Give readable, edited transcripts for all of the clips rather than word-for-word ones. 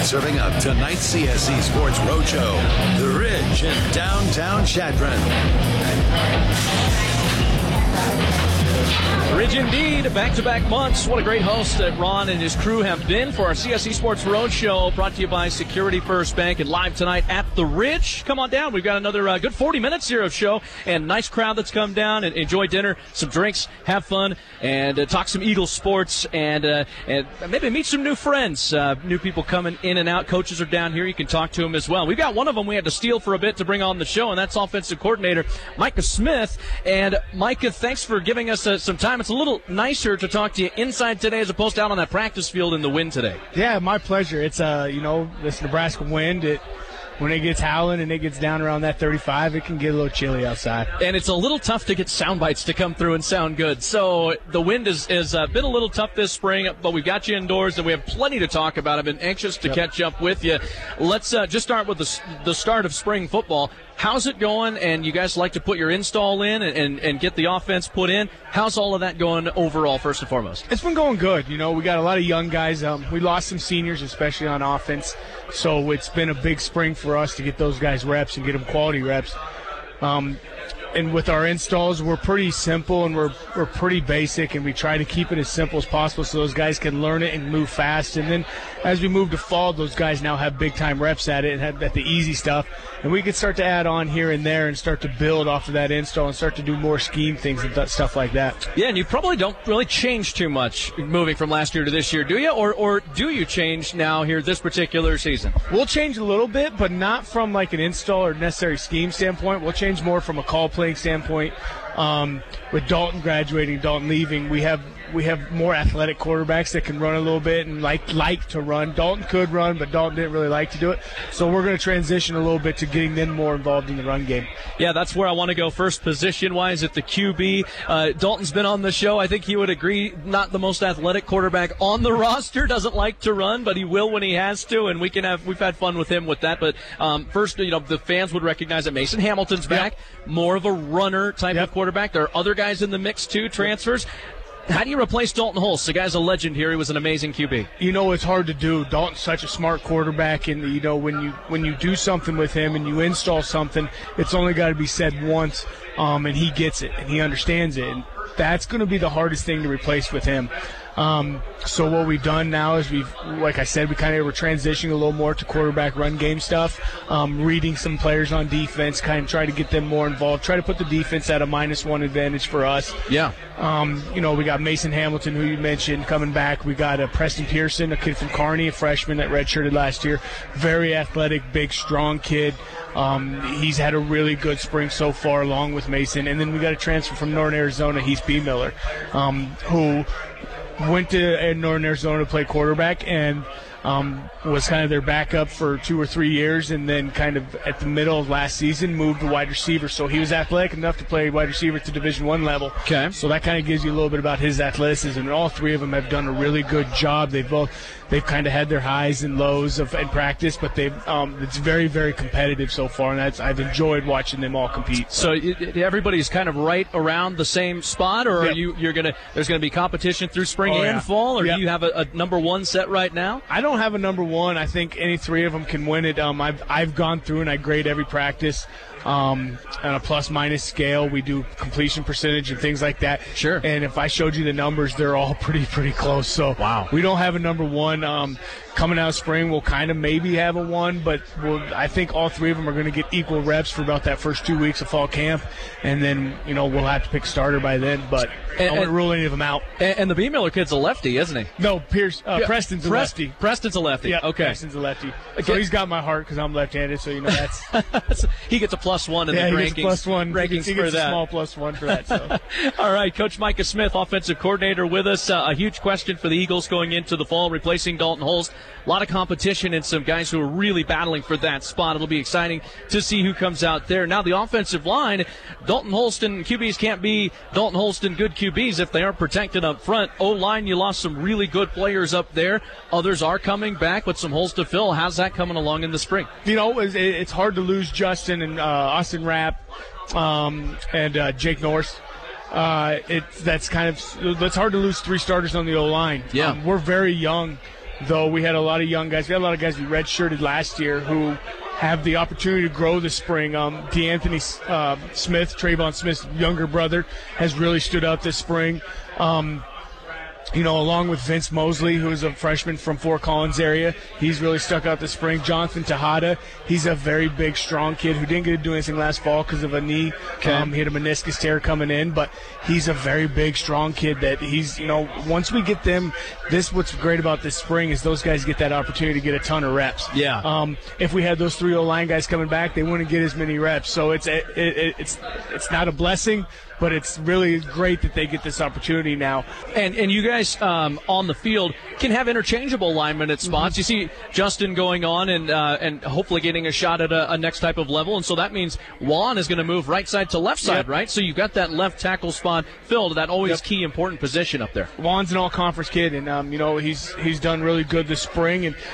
Serving up tonight's CSC Sports Roadshow, The Ridge in downtown Chadron. Ridge indeed, back-to-back months. What a great host that Ron and his crew have been for our CSC Sports Roadshow, brought to you by Security First Bank, and live tonight at the Ridge. Come on down. We've got another good 40 minutes here of show, and nice crowd that's come down and enjoy dinner, some drinks, have fun, and talk some Eagles sports, and maybe meet some new friends, new people coming in and out. Coaches are down here. You can talk to them as well. We've got one of them we had to steal for a bit to bring on the show, and that's offensive coordinator Micah Smith. And Micah, thanks for giving us some time. It's a little nicer to talk to you inside today as opposed to out on that practice field in the wind today. Yeah, my pleasure. It's this Nebraska wind. When it gets howling and it gets down around that 35, it can get a little chilly outside. And it's a little tough to get sound bites to come through and sound good. So the wind has been a little tough this spring, but we've got you indoors, and we have plenty to talk about. I've been anxious to catch up with you. Let's just start with the start of spring football. How's it going? And you guys like to put your install in and get the offense put in. How's all of that going overall, first and foremost? It's been going good. We got a lot of young guys. We lost some seniors, especially on offense. So it's been a big spring for us to get those guys reps and get them quality reps. And with our installs, we're pretty simple and we're pretty basic, and we try to keep it as simple as possible so those guys can learn it and move fast. And then as we move to fall, those guys now have big-time reps at it and have at the easy stuff. And we can start to add on here and there and start to build off of that install and start to do more scheme things and stuff like that. Yeah, and you probably don't really change too much moving from last year to this year, do you? Or do you change now here this particular season? We'll change a little bit, but not from like an install or necessary scheme standpoint. We'll change more from a call playing standpoint. With Dalton graduating, Dalton leaving, we have more athletic quarterbacks that can run a little bit and like to run. Dalton could run, but Dalton didn't really like to do it. So we're going to transition a little bit to getting them more involved in the run game. Yeah, that's where I want to go first position-wise at the QB. Dalton's been on the show. I think he would agree, not the most athletic quarterback on the roster, doesn't like to run, but he will when he has to, and we've had fun with him with that. But first, the fans would recognize that Mason Hamilton's back, more of a runner type of quarterback. There are other guys in the mix too, transfers. How do you replace Dalton Holst? The guy's a legend here. He was an amazing QB. It's hard to do. Dalton's such a smart quarterback, and when you do something with him and you install something, it's only got to be said once, and he gets it and he understands it. And that's going to be the hardest thing to replace with him. So what we've done now is like I said, we're transitioning a little more to quarterback run game stuff, reading some players on defense, kind of try to get them more involved, try to put the defense at a -1 advantage for us. Yeah. We got Mason Hamilton, who you mentioned, coming back. We got Preston Pearson, a kid from Kearney, a freshman that redshirted last year. Very athletic, big, strong kid. He's had a really good spring so far, along with Mason. And then we got a transfer from Northern Arizona, Heath B. Miller, who went to Northern Arizona to play quarterback and was kind of their backup for 2 or 3 years, and then kind of at the middle of last season moved to wide receiver. So he was athletic enough to play wide receiver at the Division I level. Okay. So that kind of gives you a little bit about his athleticism. And all three of them have done a really good job. They've kind of had their highs and lows in practice, but it's very, very competitive so far, and I've enjoyed watching them all compete. So everybody's kind of right around the same spot, or are there's gonna be competition through spring and fall, or do you have a number one set right now? I don't have a number one. I think any three of them can win it. I've gone through and I grade every practice. On a plus-minus scale, we do completion percentage and things like that. Sure. And if I showed you the numbers, they're all pretty close. So wow. We don't have a number one. Coming out of spring, we'll kind of maybe have a one, but I think all three of them are going to get equal reps for about that first 2 weeks of fall camp, and then we'll have to pick a starter by then. But I won't rule any of them out. And the B. Miller kid's a lefty, isn't he? No, Preston's a lefty. Preston's a lefty. Yeah, okay. Preston's a lefty. So he's got my heart because I'm left-handed. So that's he gets a +1 in the rankings. He gets a small +1 for that. So. All right, Coach Micah Smith, offensive coordinator, with us. A huge question for the Eagles going into the fall, replacing Dalton Holst. A lot of competition and some guys who are really battling for that spot. It'll be exciting to see who comes out there. Now, the offensive line, Dalton Holst and QBs can't be Dalton Holst and good QBs if they aren't protected up front. O-line, you lost some really good players up there. Others are coming back with some holes to fill. How's that coming along in the spring? It's hard to lose Justin and Austin Rapp and Jake Norris. That's hard to lose three starters on the O-line. Yeah. We're very young. though we had a lot of young guys. We had a lot of guys we redshirted last year who have the opportunity to grow this spring. DeAnthony Smith, Trayvon Smith's younger brother, has really stood out this spring. Along with Vince Mosley, who is a freshman from Fort Collins area. He's really stuck out this spring. Jonathan Tejada, he's a very big, strong kid who didn't get to do anything last fall because of a knee. He had a meniscus tear coming in, but he's a very big, strong kid that he's, once we get them, what's great about this spring is those guys get that opportunity to get a ton of reps. Yeah. If we had those 3 O-line guys coming back, they wouldn't get as many reps. So it's not a blessing, but it's really great that they get this opportunity now. And you guys on the field can have interchangeable linemen at spots. Mm-hmm. You see Justin going on and hopefully getting a shot at a next type of level, and so that means Juan is going to move right side to left side, right? So you've got that left tackle spot filled, that always key important position up there. Juan's an all-conference kid, and he's done really good this spring, and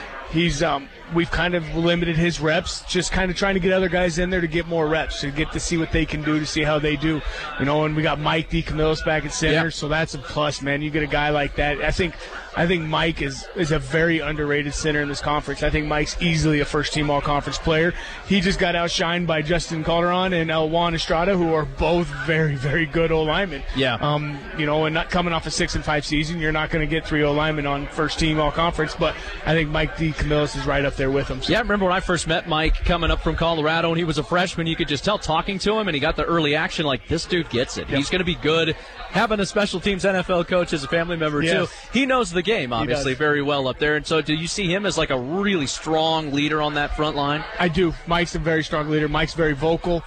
we've kind of limited his reps, just kind of trying to get other guys in there to get more reps, to get to see what they can do, to see how they do. And we got Mike DeCamillos back at center, so that's a plus, man. You get a guy like that. I think Mike is a very underrated center in this conference. I think Mike's easily a first-team all-conference player. He just got outshined by Justin Calderon and Juan Estrada, who are both very, very good O-linemen. Yeah. And not coming off a 6-5 season, you're not going to get 3 O-linemen on first-team all-conference, but I think Mike DeCamillos is right up there with him. So. Yeah, I remember when I first met Mike coming up from Colorado, and he was a freshman. You could just tell talking to him, and he got the early action, like, this dude gets it. Yep. He's going to be good. Having a special teams NFL coach as a family member, too. He knows the game, obviously, very well up there. And so do you see him as like a really strong leader on that front line? I do. Mike's a very strong leader. Mike's very vocal.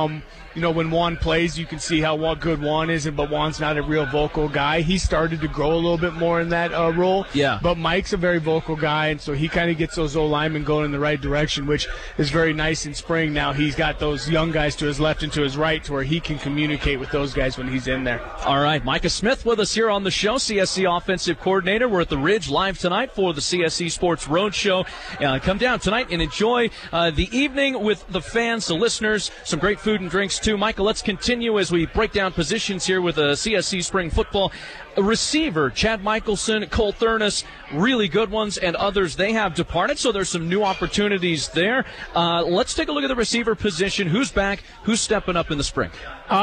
When Juan plays, you can see how good Juan is, but Juan's not a real vocal guy. He started to grow a little bit more in that role. Yeah. But Mike's a very vocal guy, and so he kind of gets those O-linemen going in the right direction, which is very nice in spring. Now he's got those young guys to his left and to his right to where he can communicate with those guys when he's in there. All right, Micah Smith with us here on the show, CSC offensive coordinator. We're at the Ridge live tonight for the CSC Sports Roadshow. Come down tonight and enjoy the evening with the fans, the listeners, some great food and drinks too. Michael, let's continue as we break down positions here with CSC Spring Football. A receiver, Chad Michelson, Cole Thurnis, really good ones, and others, they have departed, so there's some new opportunities there. Let's take a look at the receiver position. Who's back? Who's stepping up in the spring?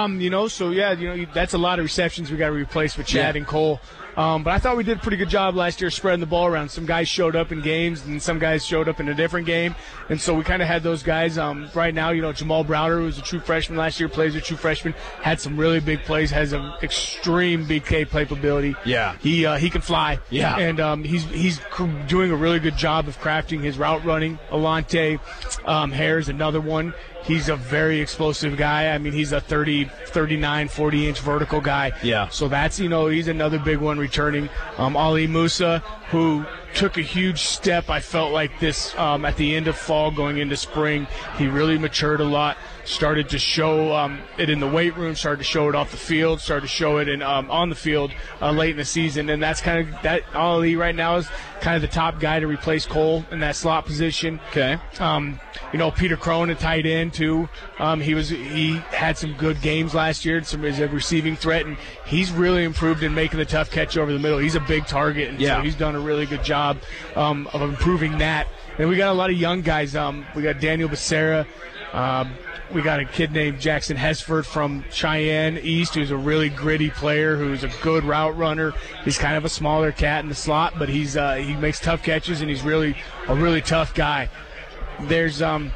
That's a lot of receptions we got to replace with Chad and Cole. But I thought we did a pretty good job last year spreading the ball around. Some guys showed up in games, and some guys showed up in a different game. And so we kind of had those guys. Right now, Jamal Browder, who was a true freshman last year, plays a true freshman, had some really big plays, has an extreme big K capability. Yeah. He can fly. Yeah. And he's doing a really good job of crafting his route running. Alante Hare's another one. He's a very explosive guy. I mean, he's a 39, 40-inch vertical guy. Yeah. So that's, he's another big one returning. Ali Musa, who took a huge step, I felt like this at the end of fall going into spring. He really matured a lot, started to show it in the weight room, started to show it off the field, started to show it on the field late in the season. And that's kind of that. Ali right now is kind of the top guy to replace Cole in that slot position. Okay. Peter Crone, a tight end too. He had some good games last year, as a receiving threat, and he's really improved in making the tough catch over the middle. He's a big target, and so he's done a really good job of improving that. And we got a lot of young guys. We got Daniel Becerra. We got a kid named Jackson Hesford from Cheyenne East, who's a really gritty player, who's a good route runner. He's kind of a smaller cat in the slot, but he makes tough catches, and he's really a really tough guy. There's and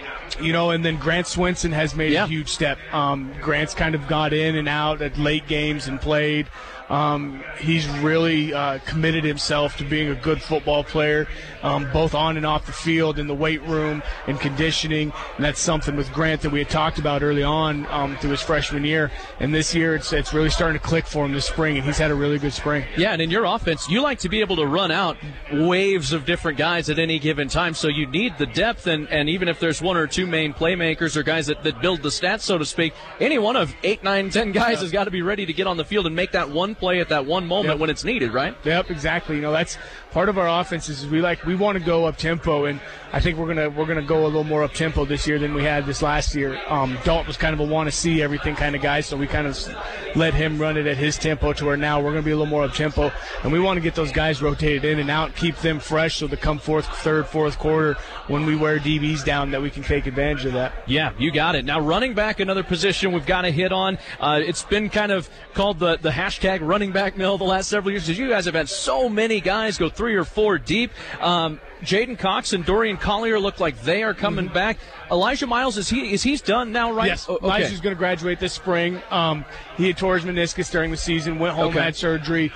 then Grant Swinson has made a huge step. Grant's kind of got in and out at late games and played. He's really committed himself to being a good football player, both on and off the field, in the weight room, and conditioning. And that's something with Grant that we had talked about early on through his freshman year. And this year, it's really starting to click for him this spring, and he's had a really good spring. Yeah, and in your offense, you like to be able to run out waves of different guys at any given time, so you need the depth, and even if there's one or two main playmakers or guys that build the stats, so to speak, any one of 8, 9, 10 guys has got to be ready to get on the field and make that one play at that one moment when it's needed, right? Yep, exactly. You know, that's part of our offense is we want to go up tempo, and I think we're gonna go a little more up tempo this year than we had this last year. Dalton was kind of a want to see everything kind of guy, so we kind of let him run it at his tempo to where now we're gonna be a little more up tempo, and we want to get those guys rotated in and out, keep them fresh, so to come third, fourth quarter when we wear DBs down that we can take advantage of that. Yeah, you got it. Now running back, another position we've got to hit on. It's been kind of called the hashtag running back mill the last several years because you guys have had so many guys go 3 or 4 deep. Jaden Cox and Dorian Collier look like they are coming back. Elijah Miles, he's done now, right? Yes, okay. Elijah's going to graduate this spring. He had tore his meniscus during the season, went home, had surgery.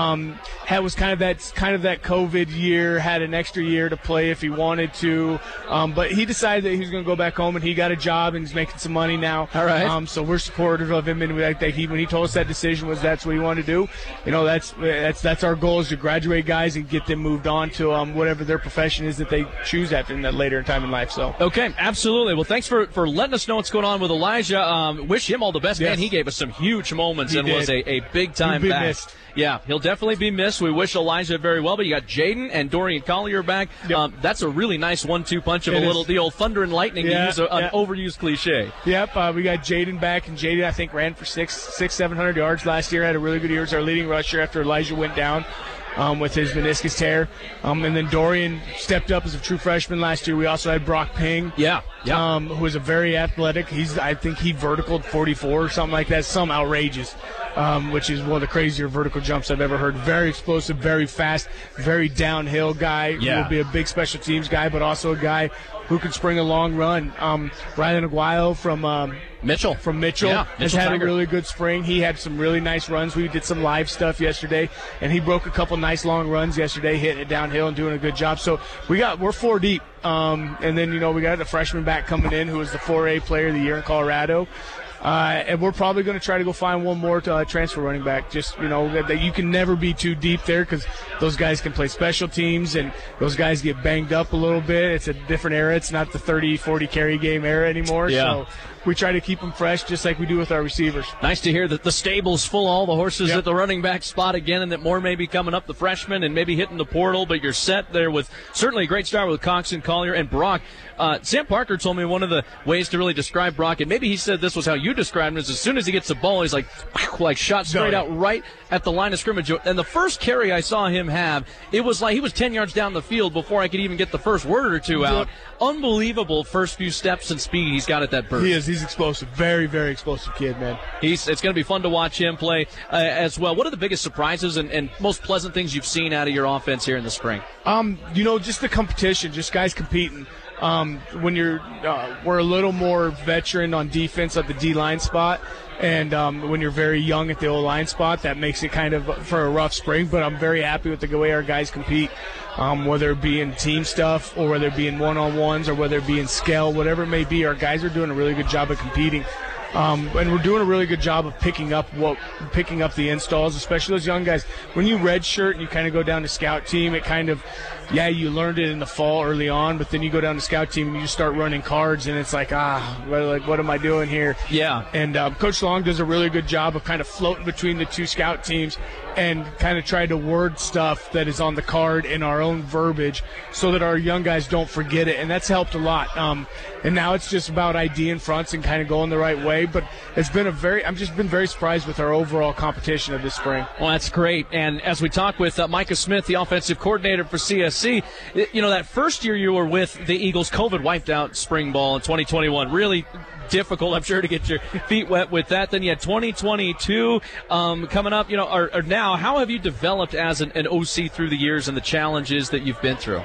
Was kind of that COVID year, had an extra year to play if he wanted to. But he decided that he was going to go back home, and he got a job and he's making some money now. All right. So we're supportive of him, and when he told us that decision that's what he wanted to do. You know, that's our goal, is to graduate guys and get them moved on to whatever their profession is that they choose after in that later time in life. So okay, absolutely. Well, thanks for letting us know what's going on with Elijah. Wish him all the best. Yes. Man, he gave us some huge moments and was a big time back. Missed. Yeah, he'll definitely be missed. We wish Elijah very well, but you got Jaden and Dorian Collier back. Yep. That's a really nice 1-2 punch of the old thunder and lightning, to use an overused cliche. Yep, we got Jaden back, and Jaden, I think, ran for 700 yards last year. Had a really good year. He was our leading rusher after Elijah went down with his meniscus tear. And then Dorian stepped up as a true freshman last year. We also had Brock Ping. Who is a very athletic. I think he verticaled 44 or something like that, some outrageous, which is one of the crazier vertical jumps I've ever heard. Very explosive, very fast, very downhill guy. Who will be a big special teams guy, but also a guy who can spring a long run. Ryan Aguayo from Mitchell has had a really good spring. He had some really nice runs. We did some live stuff yesterday, and he broke a couple nice long runs yesterday, hitting it downhill and doing a good job. So we're 4 deep. And then, we got a freshman back coming in who was the 4A player of the year in Colorado. And we're probably going to try to go find one more transfer running back. Just, that you can never be too deep there because those guys can play special teams and those guys get banged up a little bit. It's a different era. It's not the 30, 40 carry game era anymore. Yeah. So we try to keep them fresh just like we do with our receivers. Nice to hear that the stable's full, all the horses at the running back spot again, and that more may be coming up, the freshmen, and maybe hitting the portal, but you're set there with certainly a great start with Cox and Collier and Brock. Sam Parker told me one of the ways to really describe Brock, and maybe he said this was how you described him, is as soon as he gets the ball, he's like shot straight out right at the line of scrimmage. And the first carry I saw him have, it was like he was 10 yards down the field before I could even get the first word or two out. Unbelievable first few steps and speed he's got at that burst. He is. He's explosive. Very, very explosive kid, man. It's going to be fun to watch him play as well. What are the biggest surprises and most pleasant things you've seen out of your offense here in the spring? Just the competition, just guys competing. When we're a little more veteran on defense at the D-line spot, and when you're very young at the O-line spot, that makes it kind of for a rough spring, but I'm very happy with the way our guys compete, whether it be in team stuff or whether it be in one-on-ones or whether it be in scale, whatever it may be, our guys are doing a really good job of competing. And we're doing a really good job of picking up the installs, especially those young guys. When you redshirt and you kind of go down to scout team, it kind of, you learned it in the fall early on, but then you go down to scout team and you just start running cards, and it's like, what am I doing here? Yeah. And Coach Long does a really good job of kind of floating between the two scout teams and kind of try to word stuff that is on the card in our own verbiage so that our young guys don't forget it, and that's helped a lot. And now it's just about ID in fronts and kind of going the right way. But it's been I've just been very surprised with our overall competition of this spring. Well, that's great. And as we talk with Micah Smith, the offensive coordinator for CSC, that first year you were with the Eagles, COVID wiped out spring ball in 2021. Really difficult, I'm sure, to get your feet wet with that. Then you had 2022 coming up. Or now, how have you developed as an OC through the years and the challenges that you've been through?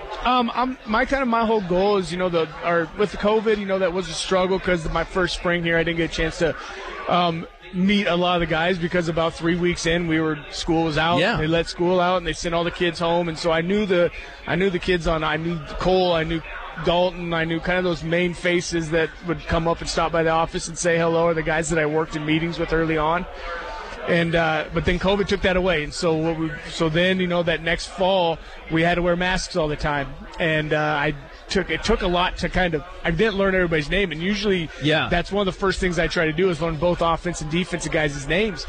My whole goal is, with the COVID, that was a struggle because my first spring here, I didn't get a chance to meet a lot of the guys because about 3 weeks in, school was out. Yeah. They let school out and they sent all the kids home, and so I knew the kids I knew Cole, I knew Dalton, I knew kind of those main faces that would come up and stop by the office and say hello, or the guys that I worked in meetings with early on. And but then COVID took that away, and so then that next fall we had to wear masks all the time, and it took a lot to I didn't learn everybody's name, and usually that's one of the first things I try to do is learn both offense and defensive guys' names.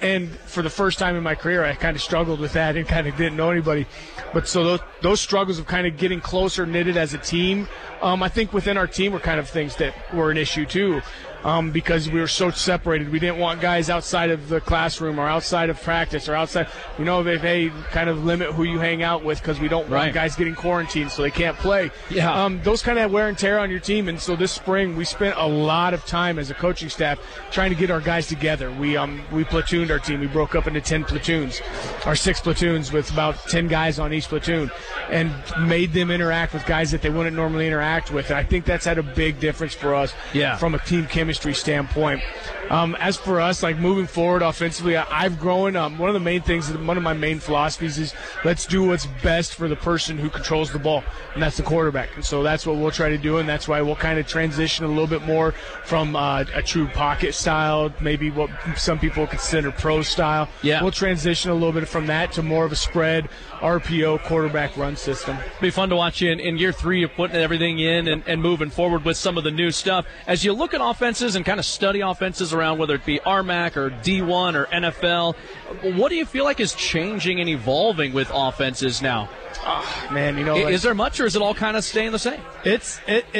And for the first time in my career, I kind of struggled with that and kind of didn't know anybody. But so those struggles of kind of getting closer knitted as a team, I think within our team were kind of things that were an issue too. Because we were so separated. We didn't want guys outside of the classroom or outside of practice or outside, they kind of limit who you hang out with because we don't want guys getting quarantined so they can't play. Yeah. Those kind of wear and tear on your team. And so this spring we spent a lot of time as a coaching staff trying to get our guys together. We platooned our team. We broke up into 10 platoons, or 6 platoons with about 10 guys on each platoon, and made them interact with guys that they wouldn't normally interact with. And I think that's had a big difference for us from a team chemistry standpoint. As for us, like moving forward offensively, I've grown. One of my main philosophies is let's do what's best for the person who controls the ball, and that's the quarterback. And so that's what we'll try to do, and that's why we'll kind of transition a little bit more from a true pocket style, maybe what some people consider pro style. Yeah. We'll transition a little bit from that to more of a spread RPO quarterback run system. Be fun to watch you in year 3 of putting everything in and moving forward with some of the new stuff. As you look at offenses and kind of study offenses around, whether it be RMAC or D1 or NFL, what do you feel like is changing and evolving with offenses now? Man, is there much, or is it all kind of staying the same? It's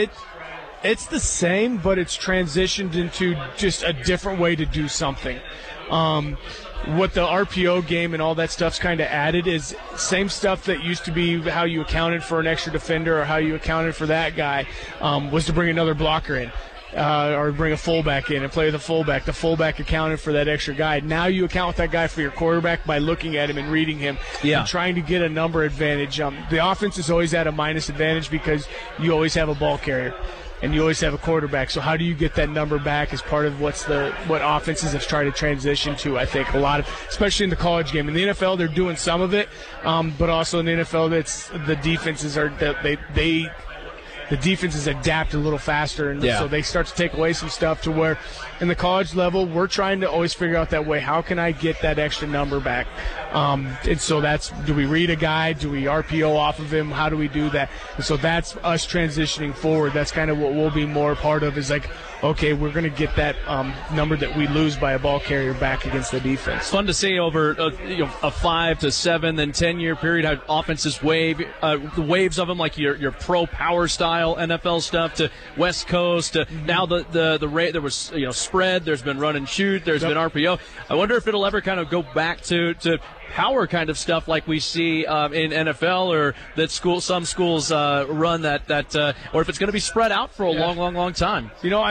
the same, but it's transitioned into just a different way to do something. What the RPO game and all that stuff's kind of added is same stuff that used to be how you accounted for an extra defender or how you accounted for that guy, was to bring another blocker in. Or bring a fullback in and play with a fullback. The fullback accounted for that extra guy. Now you account with that guy for your quarterback by looking at him and reading him and trying to get a number advantage. The offense is always at a minus advantage because you always have a ball carrier and you always have a quarterback. So how do you get that number back is part of what offenses have tried to transition to, I think, a lot of, especially in the college game. In the NFL, they're doing some of it, but also in the NFL, the defenses are the defenses adapt a little faster, and so they start to take away some stuff to where in the college level, we're trying to always figure out that way. How can I get that extra number back? And so do we read a guy? Do we RPO off of him? How do we do that? And so that's us transitioning forward. That's kind of what we'll be more part of, is like, okay, we're going to get that number that we lose by a ball carrier back against the defense. Fun to see over a 5 to 7 then 10-year period how offenses the waves of them, like your pro power style NFL stuff to West Coast to now the rate. There was spread. There's been run and shoot. There's been RPO. I wonder if it'll ever kind of go back to power kind of stuff like we see in NFL, or that some schools run that or if it's going to be spread out for a long time.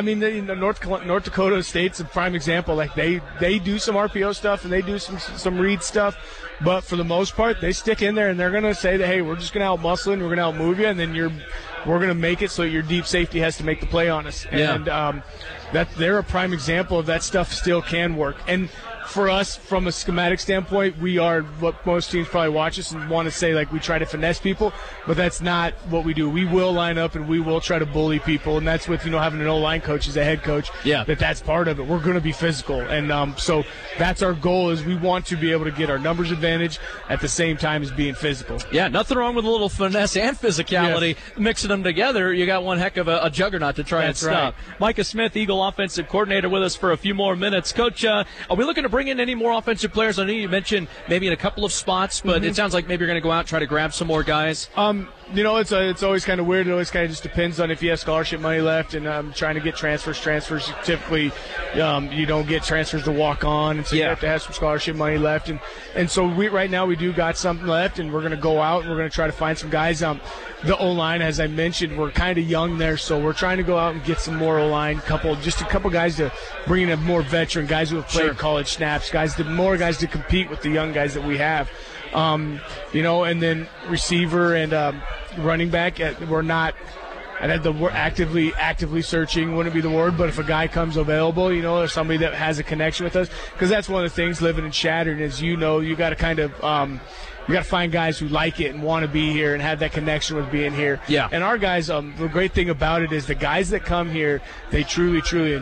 North Dakota State's a prime example. Like they do some RPO stuff and they do some read stuff, but for the most part they stick in there and they're going to say that, hey, we're just going to out-muscle and we're going to out-move you, and then we're going to make it so your deep safety has to make the play on us. And that they're a prime example of that stuff still can work. And for us, from a schematic standpoint, we are what most teams probably watch us and want to say, like, we try to finesse people, but that's not what we do. We will line up and we will try to bully people, and that's with having an O-line coach as a head coach. That's part of it. We're going to be physical, and so that's our goal. Is we want to be able to get our numbers advantage at the same time as being physical. Yeah, nothing wrong with a little finesse and physicality. Mixing them together, you got one heck of a juggernaut to try and stop. Right. Micah Smith, Eagle offensive coordinator, with us for a few more minutes. Coach, are we looking to bring in any more offensive players? I know you mentioned maybe in a couple of spots, but it sounds like maybe you're going to go out and try to grab some more guys. It's always kind of weird. It always kind of just depends on if you have scholarship money left, and trying to get transfers. Transfers typically, you don't get transfers to walk on, and so you have to have some scholarship money left. And so right now we do got something left, and we're going to go out and we're going to try to find some guys. The O-line, as I mentioned, we're kind of young there, so we're trying to go out and get some more O-line, just a couple guys to bring in more veteran guys who have played college snaps, more guys to compete with the young guys that we have. And then receiver and running back. We're not. I'd have the word actively searching wouldn't be the word, but if a guy comes available, or somebody that has a connection with us, because that's one of the things living in Chadron is, you got to kind of you got to find guys who like it and want to be here and have that connection with being here. Yeah. And our guys, the great thing about it is the guys that come here, they truly, truly enjoy it.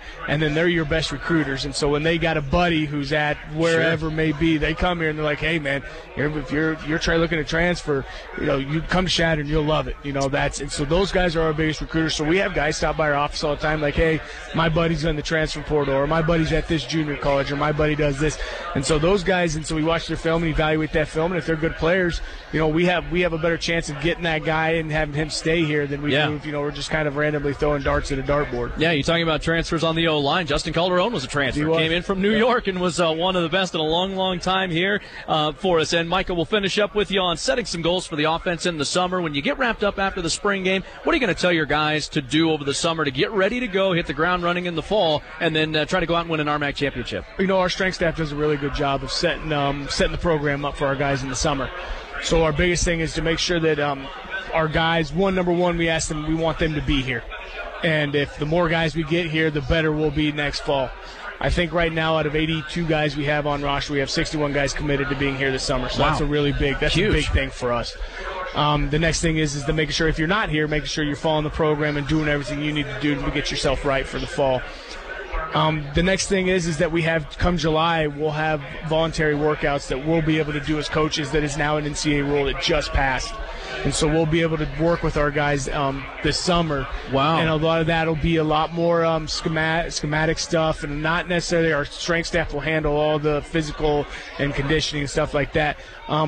and then they're your best recruiters. And so when they got a buddy who's at wherever may be, they come here and they're like, hey man, if you're looking to transfer, you come to Chadron, you'll love it. And so those guys are our biggest recruiters. So we have guys stop by our office all the time like, hey, my buddy's on the transfer portal, or my buddy's at this junior college, or my buddy does this. And so those guys, and so we watch their film and evaluate that film, and if they're good players, we have a better chance of getting that guy and having him stay here than we do if we're just kind of randomly throwing darts at a dartboard. Yeah, you're talking about transfers on the O-line. Justin Calderon was a transfer. Came in from New York and was one of the best in a long, long time here for us. And Micah, we'll finish up with you on setting some goals for the offense in the summer. When you get wrapped up after the spring game, what are you going to tell your guys to do over the summer to get ready to go, hit the ground running in the fall, and then try to go out and win an RMAC championship? Our strength staff does a really good job of setting the program up for our guys in the summer. So our biggest thing is to make sure that our guys, number one, we want them to be here. And if the more guys we get here, the better we'll be next fall. I think right now out of 82 guys we have on roster, we have 61 guys committed to being here this summer. So that's a big thing for us. The next thing is to making sure if you're not here, making sure you're following the program and doing everything you need to do to get yourself right for the fall. The next thing is that we have, come July, we'll have voluntary workouts that we'll be able to do as coaches. That is now an NCAA rule that just passed. And so we'll be able to work with our guys this summer. Wow. And a lot of that will be a lot more schematic stuff, and not necessarily our strength staff will handle all the physical and conditioning and stuff like that.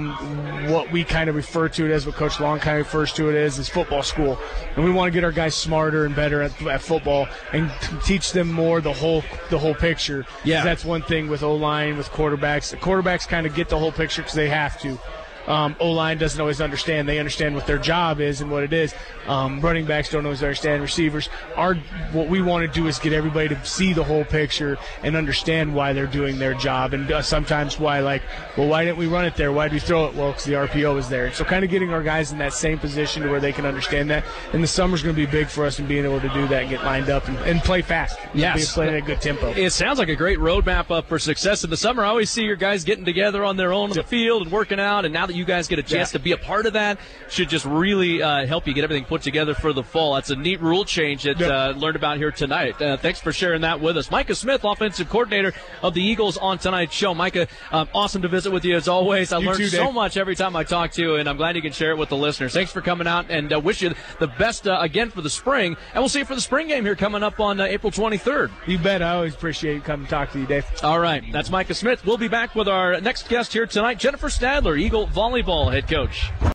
What we kind of refer to it as, what Coach Long kind of refers to it as, is football school. And we want to get our guys smarter and better at football and teach them more the whole picture. Yeah. That's one thing with O-line, with quarterbacks. The quarterbacks kind of get the whole picture because they have to. O-line doesn't always understand. They understand what their job is and what it is. Running backs don't always understand. Receivers. What we want to do is get everybody to see the whole picture and understand why they're doing their job. And sometimes why didn't we run it there? Why did we throw it? Well, because the RPO was there. So kind of getting our guys in that same position to where they can understand that. And the summer's going to be big for us in being able to do that and get lined up and play fast. Yes. Play at a good tempo. It sounds like a great roadmap up for success in the summer. I always see your guys getting together on their own in the field and working out, and now that you guys get a chance to be a part of that, should just really help you get everything put together for the fall. That's a neat rule change that learned about here tonight. Thanks for sharing that with us. Micah Smith, offensive coordinator of the Eagles, on tonight's show. Micah, awesome to visit with you as always. I learned so much every time I talk to you, and I'm glad you can share it with the listeners. Thanks for coming out, and wish you the best again for the spring. And we'll see you for the spring game here coming up on April 23rd. You bet. I always appreciate you coming to talk to you, Dave. All right. That's Micah Smith. We'll be back with our next guest here tonight, Jennifer Stadler, Eagle volleyball head coach.